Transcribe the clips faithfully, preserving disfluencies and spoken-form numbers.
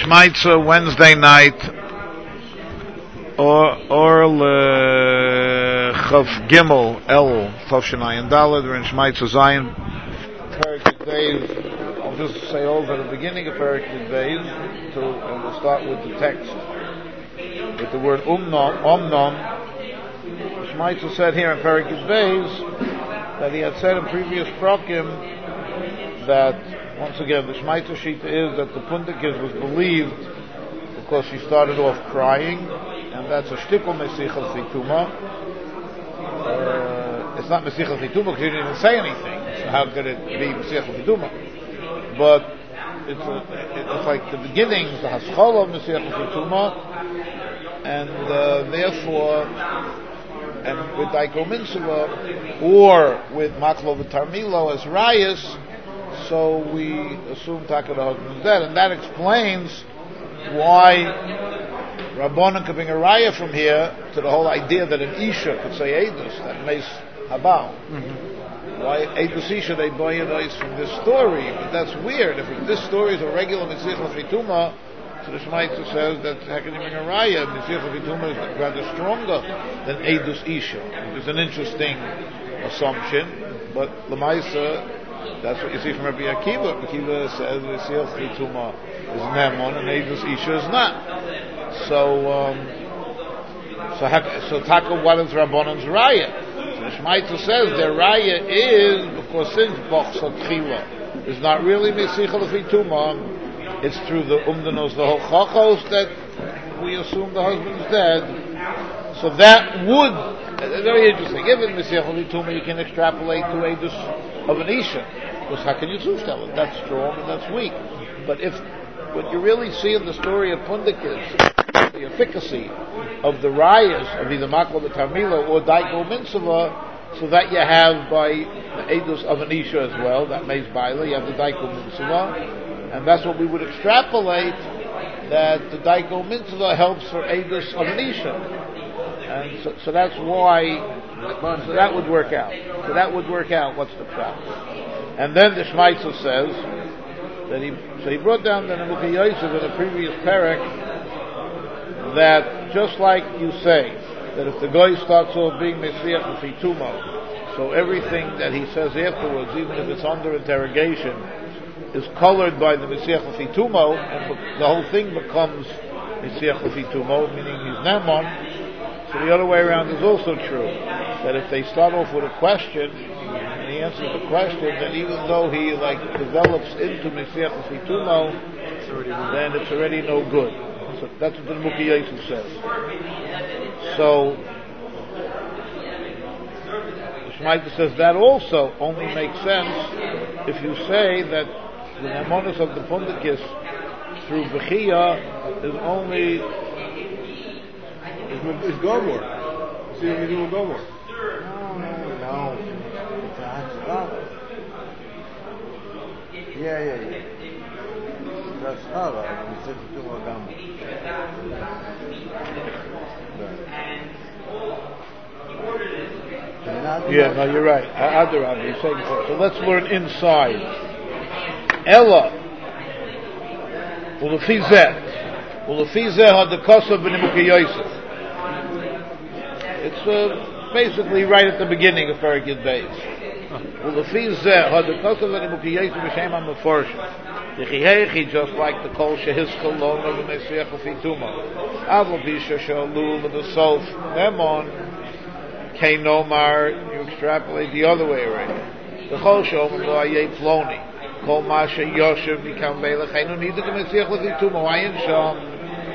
Shmaitza Wednesday night, or or le Chav Gimel El Tavshinai Daled. We're in Shmaitza Zion. Perek Beis. I'll just say over the beginning of Perek Beis, to and we'll start with the text with the word Umnom. Omnom. Shmaitza said here in Perek Beis that he had said in previous prokim that. Once again, the Shmaitza Shita is that the Pundikis was believed because she started off crying, and that's a shtickle Mesichel Fituma. Uh, it's not Mesichel Fituma because she didn't even say anything, so how could it be Mesichel Fituma? But it's, a, it's like the beginnings, the Haschol of Mesichel Fituma, and uh, therefore, and with Daiko Minsula, or with Maklo V'Tarmilo as Rayas, so we assume Taka the husband is dead, and that explains why Rabbanan could bring a raya from here to the whole idea that an Isha could say Eidus, that makes Habal. Mm-hmm. Why Eidus Isha, they buy it from this story, but that's weird. If this story is a regular Mitzvah Fituma, so the Shmaitza says that how can you bring a raya? Mitzvah Fituma is rather stronger than Eidus Isha, which is an interesting assumption, but Lamaisa, that's what you see from Rabbi Akiva. Rabbi Akiva says V'siach Chituma is Nemon and Eidus Isha is not. So, um, so, so Taka, what is Rabbanon's Raya? So the Shmaitza says their Raya is because since Bochsa Tchila is not really Mesichel Chituma, it's through the Umdanos, the whole Chachos that we assume the husband's dead. So that would. It's very interesting. Even Mesichel Chituma, you can extrapolate to Eidus of an Isha. Because how can you tell it? That's strong and that's weak. But if what you really see in the story of Pundikis, the efficacy of the rayas of either Maklo B'Tarmila or Daiko Minsava, so that you have by the Eidus of an Isha as well, that makes Baila, you have the Daiko Minsava, and that's what we would extrapolate, that the Daiko Minsava helps for Eidus of an Isha. And so, so that's why, so that would work out. So that would work out, what's the problem? And then the Shmaitza says that he, so he brought down the Nebuchadnezzar Yosef in the previous parak that just like you say that if the guy starts off being Mesiach Fituma, so everything that he says afterwards, even if it's under interrogation, is colored by the Mesiach Fituma, and the whole thing becomes Mesiach Fituma, meaning he's Nemon. So the other way around is also true, that if they start off with a question and he answers the question, then even though he like develops into Mesiach Fitumo, then it's already no good. So that's what the Mukhi Yosef says. So the Shmaitza says that also only makes sense if you say that the Nemonis of the Pundikis through Bechia is only It's Gomor. See what we do with Gomor. No, no, no. It's a Hatzchava. Yeah, yeah, yeah. It's a Hatzchava. We said to do a Gomor. Yeah, no, you're right. Other Rabbi, you're saying so. So let's learn inside. Ella. Ulefizeh. Ulefizeh had the Kosov b'Nimukei Yosef. It's uh, basically right at the beginning of Perek Yud Beis. Well, the Fizeh had the Kosov b'Nimukei Yosef b'Shem HaMeforshim. Yechihechi, just like the Kol Shehizkel Lona v'Mesiach Fituma. Avol Bisha Shalu v'Desof Nemon. Kei Nomar, you extrapolate the other way already. The Chol Shomer Lo Ayei Ploni. Kol Masha Yoshev Mikam Velech. Einu Nida K'Mesiach Fituma. Wayin Sham.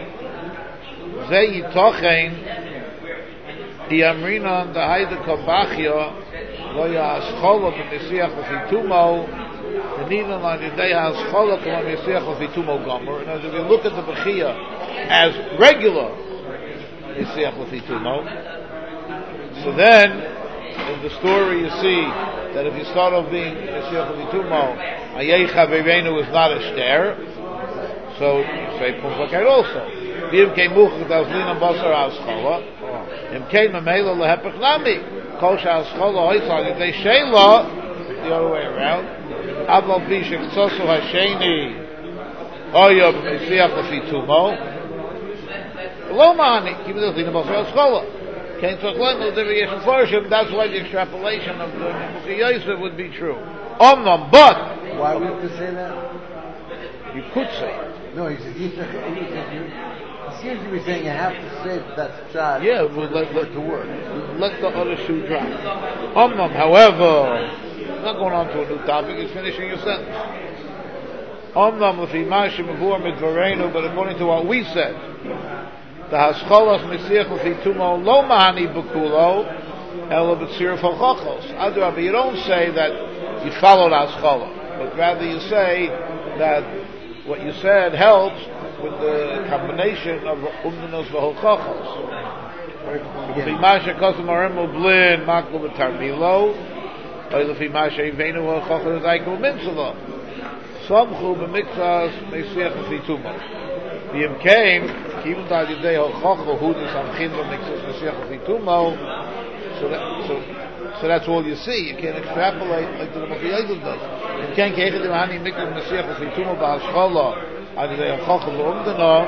Ze Yitochen. The Amrinon, the Haida Kabachia, Lo Ya'ascholo B'Mesiach Fitumo, the Nidan on the day Ha'ascholo B'Mesiach Fitumo Gomer. And as if you look at the Bechia as regular Mesiach Fitumo, so then in the story you see that if you start off being Mesiach Fitumo, Ayecha Beivenu is not a shter, so you say Pumfaket also. V'im Kei Muchach Davlina Basar Ha'ascholo. Im kein Mamela lehepech nami. Kol she'aschola hoitzal yidei sheila, the other way around. Aval pi shekzosu hasheni Oya b'meisiach lefi tumo. Lo mani, even though the Basar Scholar. Can't talk like the Yesh Farshim, that's why the extrapolation of the Mukhi Yosef would be true. Omnam, but Why would you have to say that? you could say it. No, he said, he said, he said you, he seems to be saying you have to say that that's shot. Yeah, we'll let, for let, it to work. let the other shoe drop. Omnam, however, he's not going on to a new topic, he's finishing your sentence. Omnam lefi mashim avur midvarenu, but according to what we said, the hascholas mesiach lefi tumo lo mahani b'kulo, ela b'tzir v'chochos. Adrabah, you don't say that you followed haschola, but rather you say that what you said helps with the combination of umdanos v'chochos. Lefi masha kosem aremu blin maklo b'tarmilo, or lefi masha ivenu v'chochos daikul mitzvah. Samchu b'mikvas mesiach lefi tumo. V'im came, even though the day of Chochel, who the Samchin b'mikvas mesiach lefi tumo, so that, so, so that's all you see. You can't extrapolate like the Mukhi Yosef does. You can't get it in Hani mikvas mesiach lefi tumo b'haschola, on the day of Chochel v'umdana.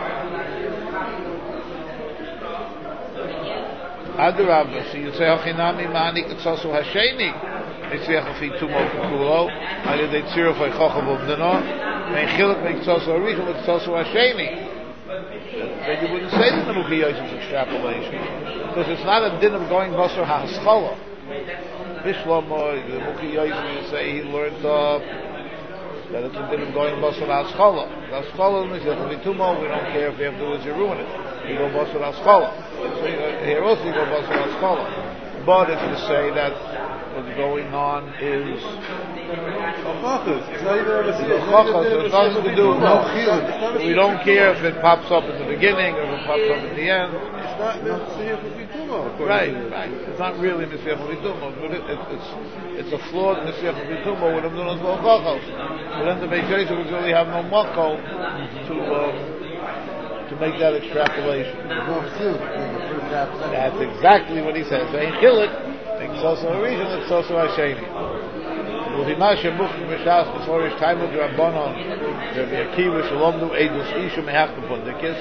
Adarabah, so you say Hachinami ma'anik etzasu hasheni. Mesiach lefi tumo b'kulo, on the day tzira for Chochel v'umdana. Then Chiluk makes also a Richel, it's also a Sheni. Then you wouldn't say that the Mukhi Yosef's extrapolation. Because it's not a din of going Basar HaSchola. Bishlomo, the Mukhi Yosef, you say he learned uh, that it's a din of going Basar HaSchola. HaSchola means that we don't care if you have to do it, you ruin it. You go Basar HaSchola. So you go, here also you go Basar HaSchola. But if you say that what's going on is Chachas. It's not even a the chachas, there's nothing to do. No, we don't care if it pops up in the beginning or if it pops up in the end. It's not Mesiach lefi tumo. Right, right. It's not really Mesiach lefi tumo, but it, it, it's it's a flawed Mesiach lefi tumo with them doing no chachas. But then the Beis Yosef would really have no mako to um, to make that extrapolation. That's exactly what he says. Ein chilik, it's also a reason, it's also a sheni. V'chima shemuchim b'shas b'forish taimud rabbanon Rabbi Akiva shalomdu edus ishu mehach b'pondikis.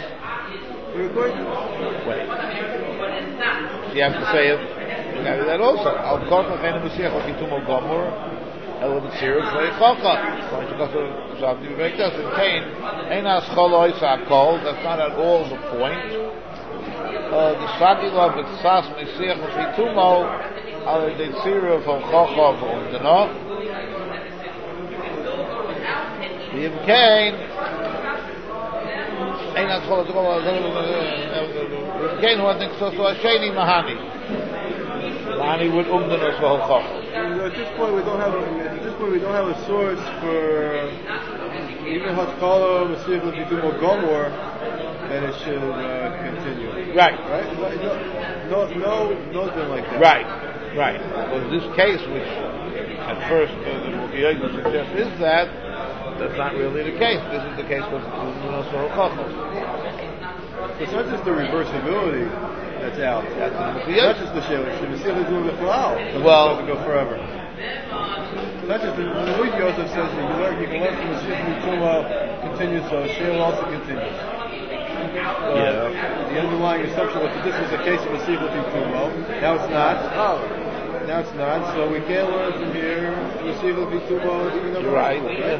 Wait. You have to say it. You have that also. Al kol kachen b'siach l'chitum al gomor el b'tziruk v'yichacha. Going to go to Zavdi V'vektas in Cain. Ein ha'schol oisa kol. That's not at all the point. Uh, the Sagila b'tzas mesiach l'chitumo al the tziruk v'chocha v'umdana. V'im Cain. Ein ha'schol oisa kol. V'im Cain hu adnik soso ha'sheni mahani. Mahani with umdanos v'chocha. At this point, we don't have. At this point, we don't have a source for even Hatkala Mesiach lefi tumo gomor that it should uh, continue. Right. Right. No, no, no, nothing like that. Right. Right. Well, this case, which at first uh, the Mukhi Yosef suggests is that, that's not really the case. This is the case with umdanos v'chocha. It's not just the reversibility that's out. That's the Mukhi Not Yosef. just the Shevet. The Mesiach lefi tumo b'chalal. Well- doesn't go forever. Not just the Mukhi Yosef says that you learn, you can learn from Mesiach lefi tumo continues, so Sheol also continues. So Yeah. the underlying assumption was that this was a case of Mesiach lefi tumo. Now it's not. Now it's not. So we can't learn from here Mesiach lefi tumo. You're right. Yeah.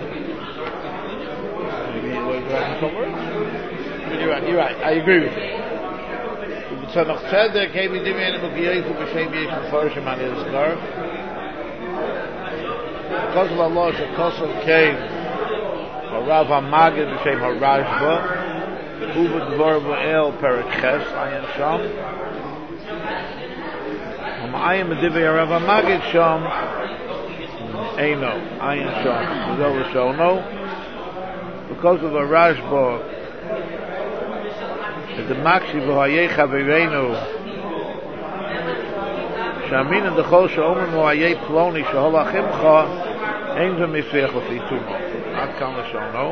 Maybe you learned right somewhere else. You're right. You're right. I agree with you. So noch tzedek hebi dimien Mukhi Yosef b'shem yesh mefarshim an Izkar. Because of Allah, Shekosov came Harav HaMagid b'shem HaRashba, Uva Dvar V'el Perek Ches, Ayin Sham. Ha'ma'ayim Medivei Harav HaMagid Sham, Eino, Ayin Sham, V'zel V'shono. Because of HaRashba, the Makshi V'hayei Chavereinu, Shamin and the Chol Sheomer V'hayei Ploni Shehol Achimcha, Ein Zeh Mesiach lefi tumo. Ad kan L'shono.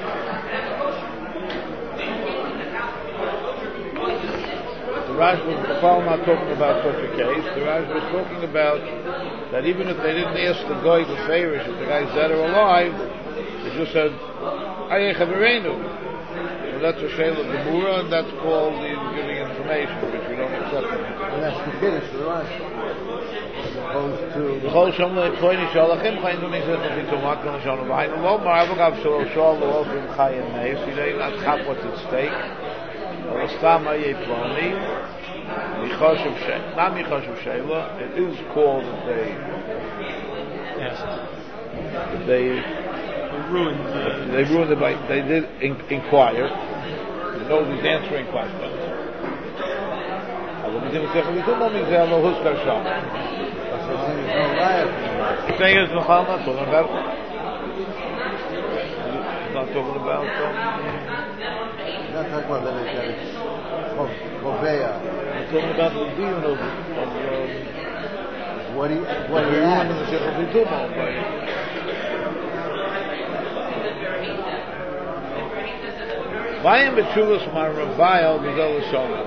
The Rashba was not talking about such a case. The Rashba was talking about that even if they didn't ask the guy to favorish if the guy's dead or alive, they just said, Ayechaverenu. So that's a Sheila Gemura, and that's called the giving information, which we don't accept. And that's the Kiddush for us. As opposed to... B'chol Shem Le'Koini Shalachim Chayin V'Mizrach V'Tumat Kon Shon V'Hainu Lo Mar Avogav Shol Shol Lo Ofim Chayin Meis. You know, not chap what's at stake. Or Stam Ayeh Ploni. Michoshev Sheila. Not Michoshev Sheila. It is called that they... Yes. That they... They ruined it. They ruined it by... They did in, inquire. You know he's answering questions. We didn't say we don't know me there no huskar sham. Say is no harm not talking about. Not talking about. Not talking about that it's Kovea. We're talking about the deal of what he what he wanted to say of the Duma. Vayim b'tshuvas maravail b'zel l'shona.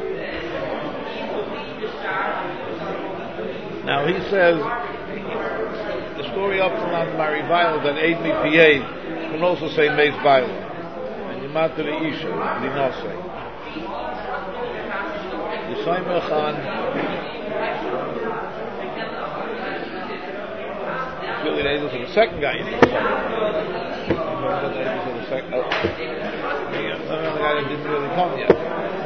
Now he says the story up from on Marivail that Eid Mi P can also say Meis Baila and Yimata the Isha Dinose. The Saimel Khan really the Eidus of the second guy in the second. Oh, the guy that didn't really come yet.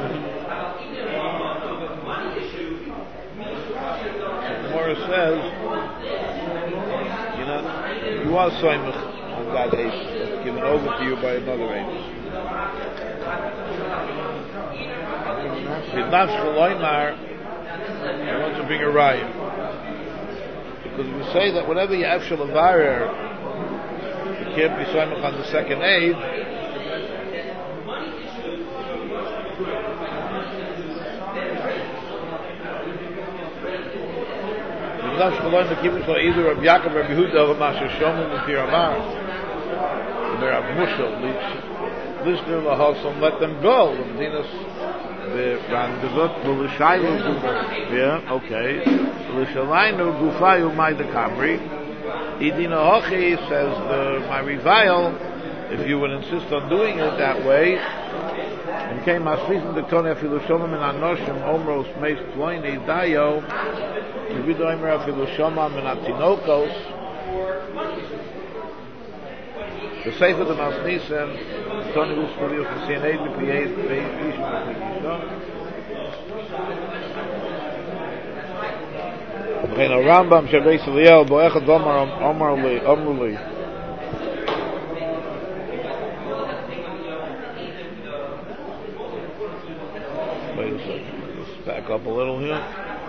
Says, you know, you are soymach on that age that's given over to you by another age. I want to bring a raya. Because we say that whatever you have shalavar, you can't be soymach on the second age. Either Rabbi Yaakov or Rabbi Yehuda or Masha Shomu Mufir Amar. They're Rav Mushal. Lishner Lahasam, let them go. The Randazot L'Shailu. Yeah, okay. L'Shalainu Gufayu Mai the Kamri. Idina Hochi says the my revival. If you would insist on doing it that way, and came Maslisim the Kone Filushomim and Anoshim Omros Meis Ploini Dayo. The Vidoimer of Filushomam and Atinokos. The Sefer the Masnisim, Tony Vuskurius, the C N A, the P A, the Ishma, the Ishma. Rambam Shabbat Eliel, Boechad Omar Omarli, Omarli. Wait a second, let's back up a little here.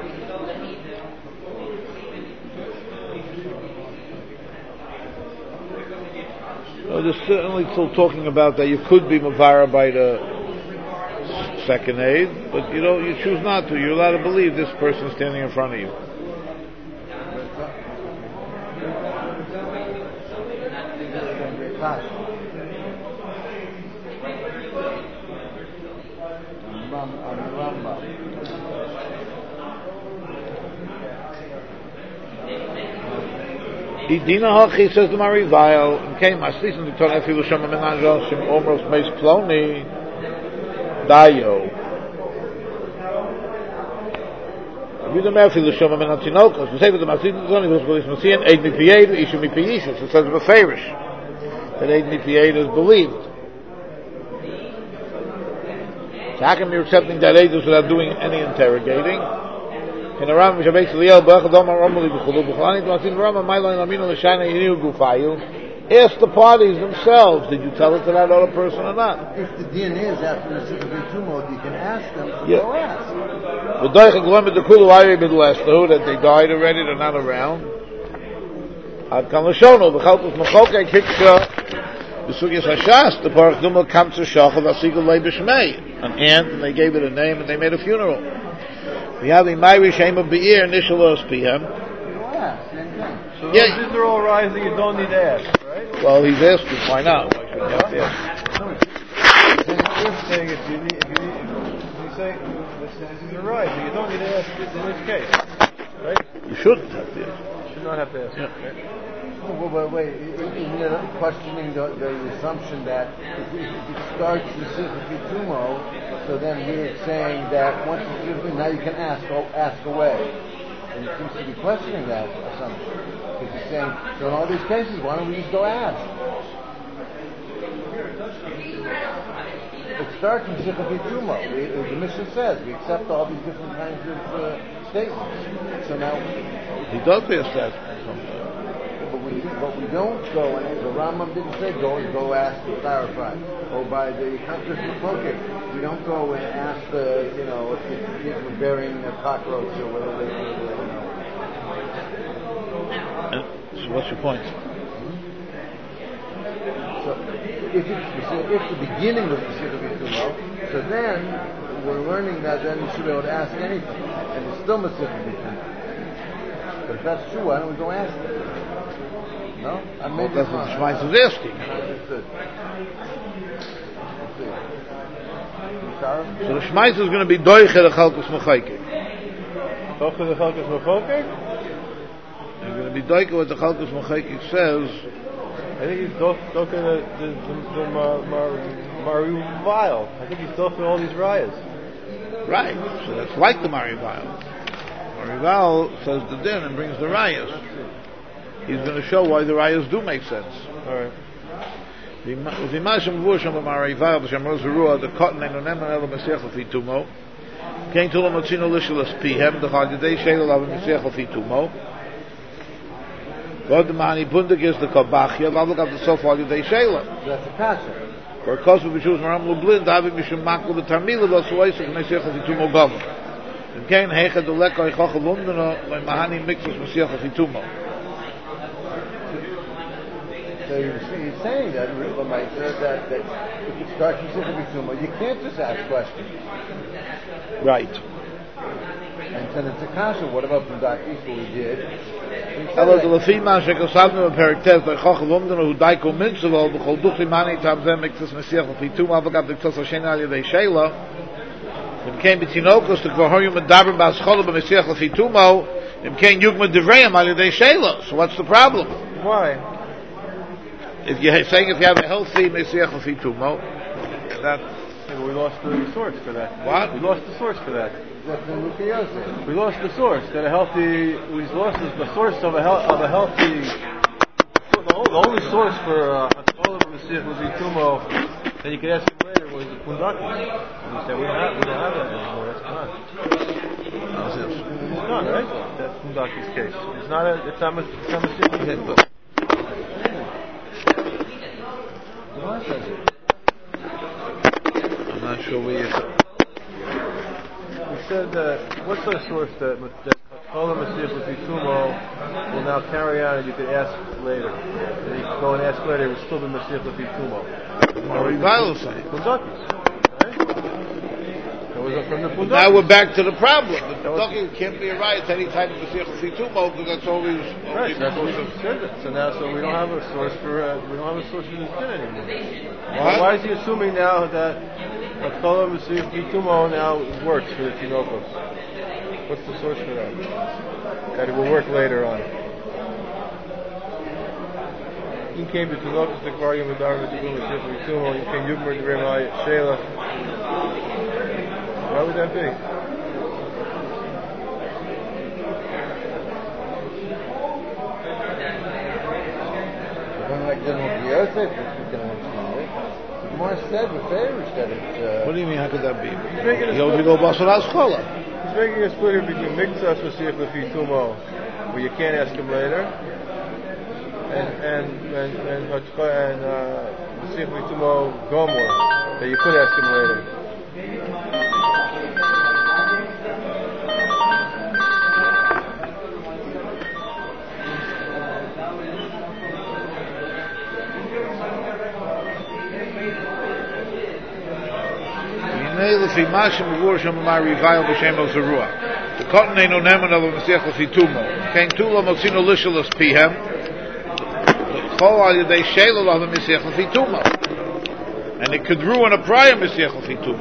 Well, they're certainly still talking about that you could be Mavara by the second aid, but you know, you choose not to. You're allowed to believe this person standing in front of you. Idina Hachi says the Marivail and came Maslisim to Ton Efilu Shama Menanjal Shim Omros Meis Ploni Dayo. Avidu Mefilu Shama Menantinokos. We say with the Maslisim to Ton Efilu Shama Menanjal Eid Mipiyedu Ishu Mipiyishu. So it says Beferish that Eid Mipiyedu is believed. So how come you're accepting that Eidus without doing any interrogating? In the Rambam Shabbat Eliel, Boechad Omar Omarli B'chulu B'chulani T'masin Rambam Mailo Aminu L'Shayna Yinu Gufayu. Ask the parties themselves, did you tell it to that other person or not? If the D N A is after the Sikha Tumod, you can ask them to yeah. go ask. The Doichak Lomet the Kulu Ayri B'Dlestu, that they died already, they're not around. Ad Kan L'Shono, B'chaltus Mechokek Hiksha, B'Sugyas Hashas, the Baruch Dumel Kamtzer Shachav Asigul Lei B'Shmei. An ant, and they gave it a name, and they made a funeral. We have a Mayri Shem of Be'ir, Nishalos P M. So yeah. These are all rise that you don't need to ask, right? Well, he's asking, why not? Why should you have to ask? Then you're saying if you need, if you need, if you say this is a rise, you don't need to ask in this case, right? You shouldn't have to ask. not have to ask. Yeah. Right? Well, wait, wait, isn't it questioning the, the assumption that if, we, if it starts in Sicha Pitumo, so then we're saying that once it's Sicha, now you can ask, oh, ask away. And it seems to be questioning that assumption. Because he's saying, so in all these cases, why don't we just go ask? It starts in Sicha Pitumo. The Mishnah says, we accept all these different kinds of uh, statements. So now... He does pay a stat. But we, but we don't go, and the Rambam didn't say go and go ask to clarify. Or by the contrast of Poket, we don't go and ask the, you know, if the kids were burying a cockroach or whether they were, you know. So what's your point? So if it's, if the beginning was the Sicha B'Tumo, so then we're learning that then you should be able to ask anything, and it's still Sicha B'Tumo. But if that's true, why don't we go ask it? No? I Well, made that's it what the wrong. Shmais is asking. And I understood. Let's see. Sorry? So the Shmais is going to be Doiche the Chalkus Mechaykik. Toch de Chalkus Mechaykik? He's going to be Doiche what the Chalkus Mechaykik says. I think he's doch doch in the the the mar mar Marival. I think he's doch in all these riots. Right. So that's like the Marival. Marival says the din and brings the rayas. He's going to show why the rayas do make sense. All right. The Masham Vusham of Marival, the Shamroz Ruah, the cotton and Onem and Elo Mesiach of Fitumo. Came to Lamotzino Lishalas Pihem, the Chagidei Shelo of Mesiach of Fitumo. God the Mani Bundig is the Kabachia, Lavak of the Sofa Alidei Shelo. That's a kasha. For a cause of the Jews, Maram Lublin, David Mishum Makul, the Tamila, the Suwaisik, Mesiach of Fitumo Gom. And Kain Hecha, the Leko, Echocha Lundano, like Mahani Mixus Mesiach of Fitumo. So he's, he's saying that, Ramaita, that, that if it starts with Sicha B'Tumo, you can't just ask questions. Right. And then it's a kasha. What about from Dakis, what we did? Hello, the Lafima, Shekosavnu, Periktes, the Echocha Lundano, who Daiko Mintzavol, the Cholduchi Mani, Tamzem, Mixus Mesiach of Fitumo, Avagab, the Tos Hashem Alidei Shela. It came between Okos, the Kohorim, and Dabra, Bas Chola, Mesiach of Fitumo, it came Yugma Devrayim, Alidei Shela. So what's the problem? Why? If you're saying if you have a healthy Mesiach of Fitumo, that... Yeah, we lost the source for that. What? We lost the source for that. That's in Luke Yosef. We lost the source that a healthy. We lost the, the source of a hel- of a healthy. The, whole, the only source for uh, all of the Mesiach was Itumo that you could ask him later was the Kundaki. And we said we don't have we don't have that anymore. That's gone. How's this? It's gone, right? That's Kundaki's case. It's not a. It's not. It's not Mesiach. I'm not sure where you... We said that what's the source that that all the Mesiach with Itumo will now carry on and you could ask later. And you could go and ask later, it would still be Mesiach with Itumo. Marival is saying. Kundakis. Right? That was from the Kundakis. Now we're back to the problem. The Kundaki can't be a riot any type of Mesiach of Fitumo because that's always... Right, that's what we said. That. So now, so we don't have a source for uh, we don't have a source for this din anymore. What? Why is he assuming now that Atkola Mesiach Itumo now works for the Tinokos? What's the source for that? That it will work later on. He came to Tinokos the Kvar Yom Adar Mesiach Itumo. He came Yugmer Dremai Shela. Why would that be? Like the Luke Yosef, which we can understand it. The Gemara said with Farish that it's. Uh, What do you mean, how could that be? making a He only go Basar Askola. He's making a split here between Miktsas Mesiach Lefitumo, where you can't ask him later, and and and and and uh, Mesiach Lefitumo Gomor, that you could ask him later. The cotton ain't no nemen of a Mesiach of Fitumo. Came to La Motzino Lishalas Pihem. Chol al Yedei Shelo of a Mesiach of Fitumo. And it could ruin a prior Mesiach of Fitumo.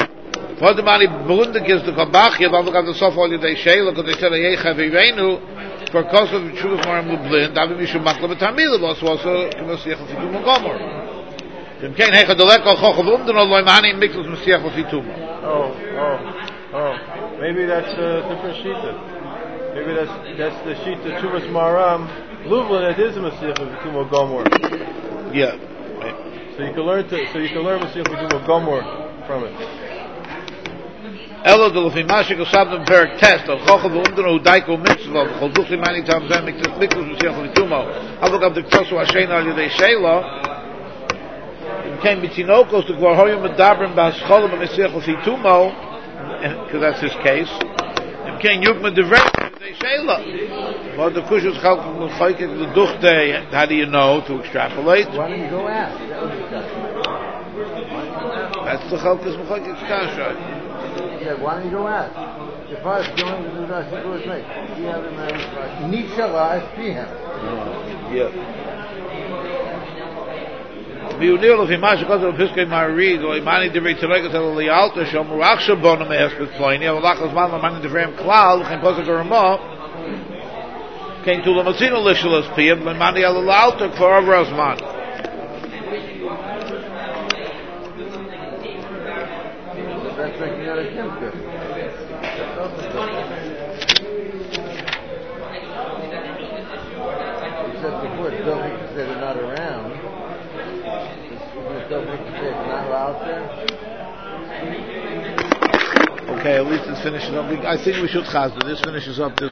For the money Bulundik is the Kabach, you have the Sof al Yedei Shelo, because they said, Yecha Vivenu, For cause of Shuvah Maram Lublin, Davi Mishum Makla B'Tamila, was also Mesiach L'Fituma Gomor. Dem kein Hecha Doleko Chochav Umden Oloi Mahani Miklos Mesiach L'Fituma. Oh, oh, oh. Maybe that's a different shita. Maybe that's that's the shita Shuvas Maram Lublin. That is a Mesiach L'Fituma Gomor. Yeah. So you can learn to. So you can learn Mesiach L'Fituma Gomor from it. Elo de Lefimashik Osabdom Perik Test of Chochav Umden O Daiko Mitzvah Chol Duchli Mani Tam Zem Miklos Mesiach L'Fituma Avogab de Ktosu Hashem Al Yedei Sheila came Mitinokos to Gvarhoyim Medabrim Ba'ascholim Mesiach L'Fituma, because that's his case. And came Yukma Devrei Yedei Sheila. But the Kushus Chalkut L'Chaykik L'Duchte, how do you know to extrapolate? Why don't you go ask? That was discussion. That's the Chalkus L'Chaykik Kasha. Yeah, why don't you go ask? If I was going to do that, he goes, mate, you have a man, Nishala, I see him. Yeah. Viunil of Himash because of Piskei Marid or Imani Divrei Tzelegas El Lialta Shom Ruach Shabon Me'es B'Tloini El Lachas Man Lamani Divrei Klal Chem Posek Ramah came to Lamatzino Lishalas Piyam Lamani El Lialta for Avrazman. That's making out a Kimka. Except before, don't think to say they're not around. Don't think to say it's not out there. Okay, at least this finishes up. We, I think we should chazda. This finishes up. This